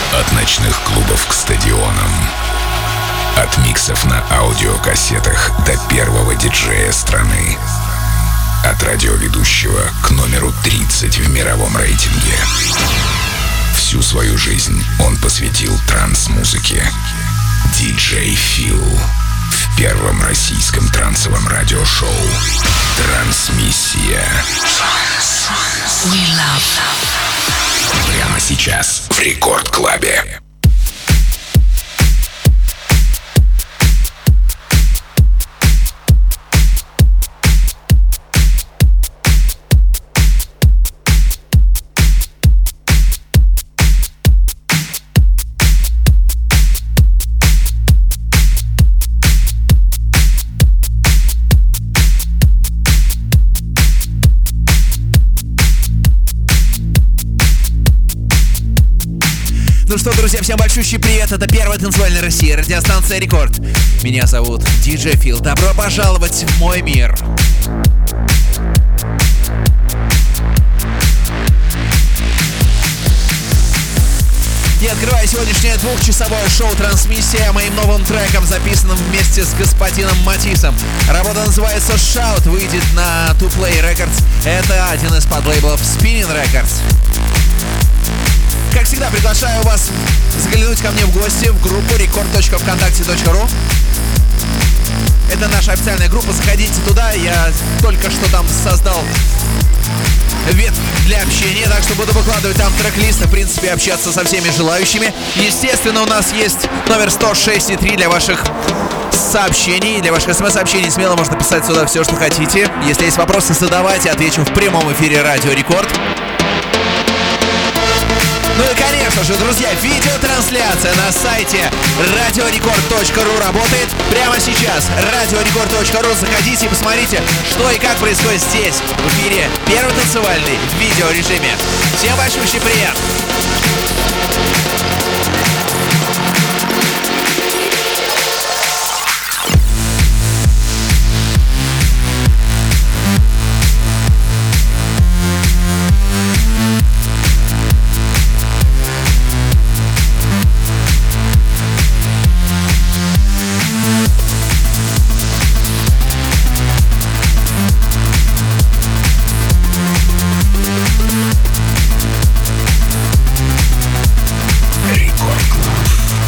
От ночных клубов к стадионам. От миксов на аудиокассетах до первого диджея страны. От радиоведущего к номеру 30 в мировом рейтинге. Всю свою жизнь он посвятил транс-музыке. Диджей Фил. В первом российском трансовом радиошоу «Трансмиссия». Прямо сейчас в Рекорд Клабе. Ну что, друзья, всем большущий привет. Это первая танцевальная Россия, радиостанция Рекорд. Меня зовут Диджей Фил. Добро пожаловать в мой мир. И открываю сегодняшнее двухчасовое шоу «Трансмиссия» моим новым треком, записанным вместе с господином Матисом. Работа называется «Shout», выйдет на 2Play Records. Это один из подлейблов Spinning Records. Как всегда, приглашаю вас заглянуть ко мне в гости в группу record.vkontakte.ru. Это наша официальная группа, заходите туда. Я только что там создал ветвь для общения, так что буду выкладывать там трек-лист, в принципе, общаться со всеми желающими. Естественно, у нас есть номер 106.3 для ваших сообщений, для ваших смс-сообщений. Смело можно писать сюда все, что хотите. Если есть вопросы, задавайте, отвечу в прямом эфире Радио Рекорд. Ну и, конечно же, друзья, видеотрансляция на сайте radiorecord.ru работает прямо сейчас. radiorecord.ru, заходите и посмотрите, что и как происходит здесь, в эфире первый танцевальный в видеорежиме. Всем большущий привет! Рекорд Клаб.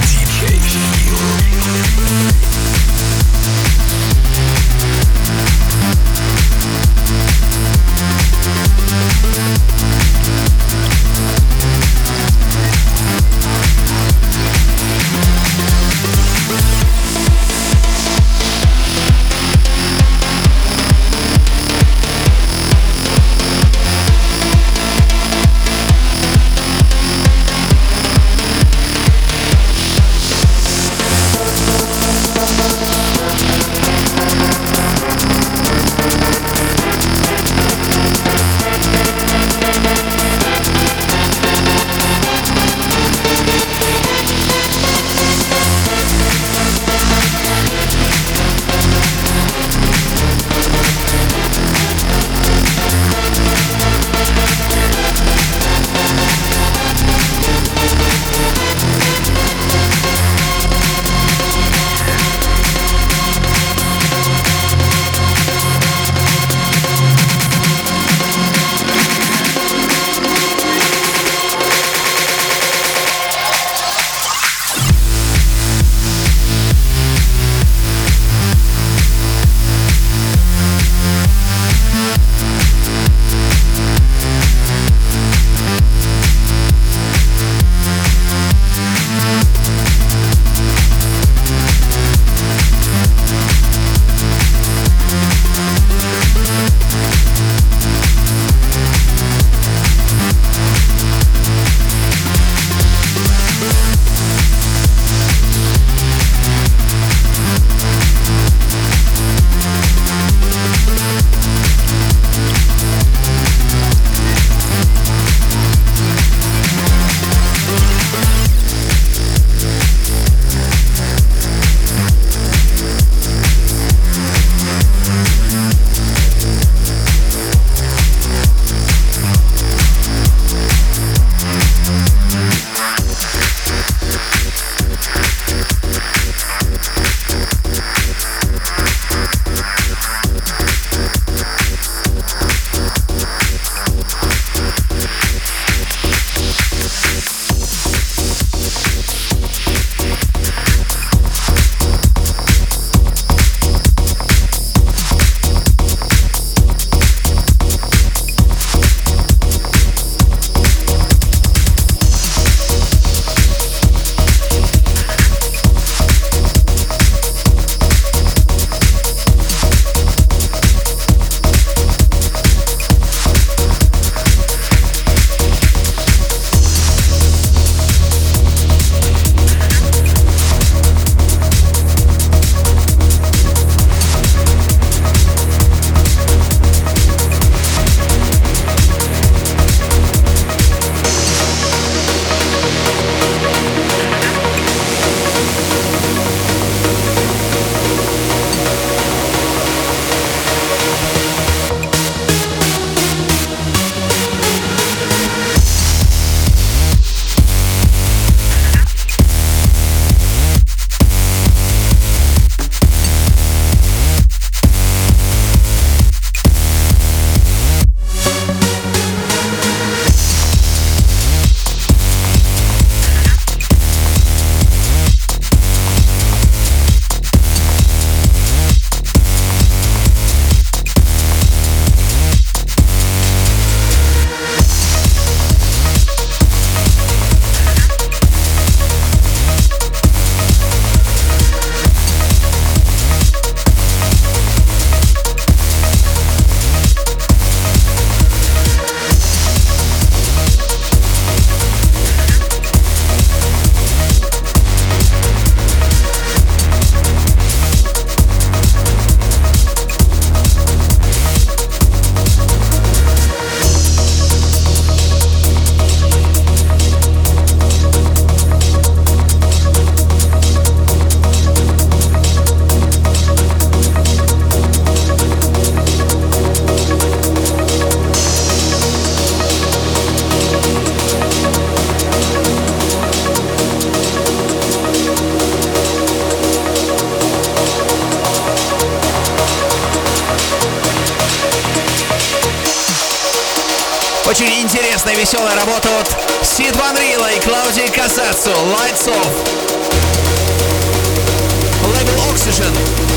очень интересная, веселая работа от Сид Ван Рила и Клаудии Касацу. Lights Off. Лейбл Oxygen.